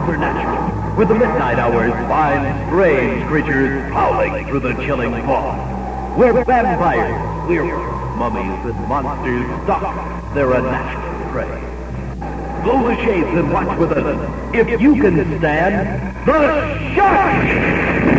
supernatural. With the midnight hours find strange creatures prowling through the chilling fog. We're vampires, werewolves, mummies, and monsters stalk their unnatural prey. Blow the shades and watch with us, if you can stand the shark!